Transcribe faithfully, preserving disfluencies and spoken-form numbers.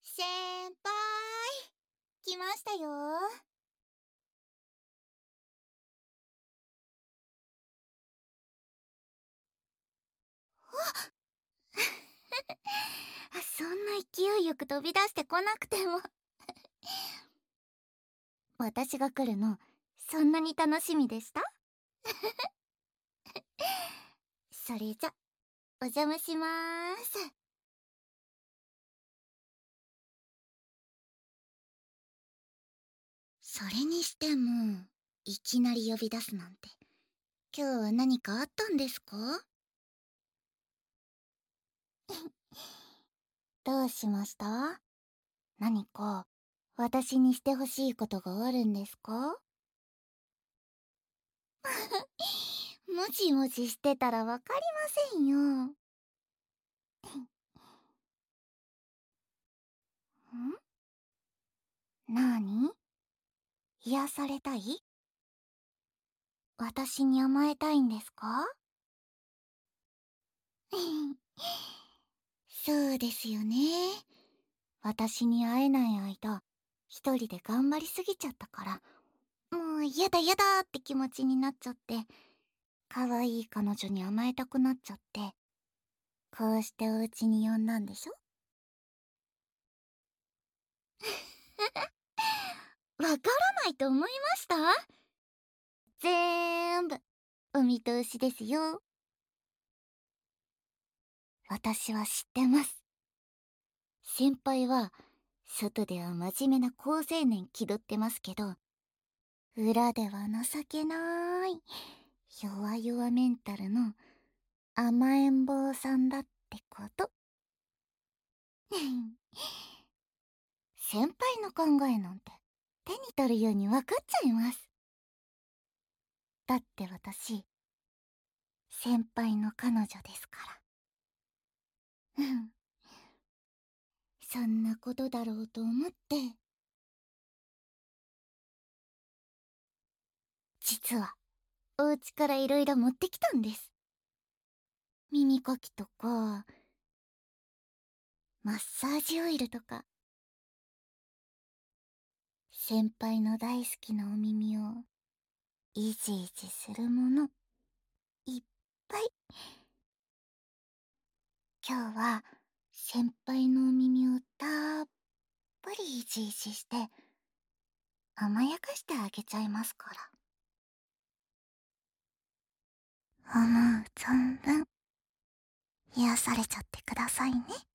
先輩、来ましたよ。そんな勢いよく飛び出してこなくても私が来るのそんなに楽しみでした？それじゃお邪魔しまーす。それにしてもいきなり呼び出すなんて、今日は何かあったんですか？どうしました？何か私にしてほしいことがあるんですか？もじもじしてたらわかりませんよ。ん？なに？癒されたい？私に甘えたいんですか？そうですよね。私に会えない間、一人で頑張りすぎちゃったから、もうやだやだって気持ちになっちゃって、可愛い彼女に甘えたくなっちゃって、こうしてお家に呼んだんでしょ？わからないと思いました？ぜーんぶお見通しですよ。私は知ってます。先輩は外では真面目な好青年気取ってますけど、裏では情けない弱々メンタルの甘えん坊さんだってこと。先輩の考えなんて手に取るように分かっちゃいます。だって私先輩の彼女ですから。うん、そんなことだろうと思って、実はお家からいろいろ持ってきたんです。耳かきとかマッサージオイルとか、先輩の大好きなお耳をいじいじするものいっぱい。今日は先輩のお耳をたっぷりいじいじして甘やかしてあげちゃいますから。思う存分癒されちゃってくださいね。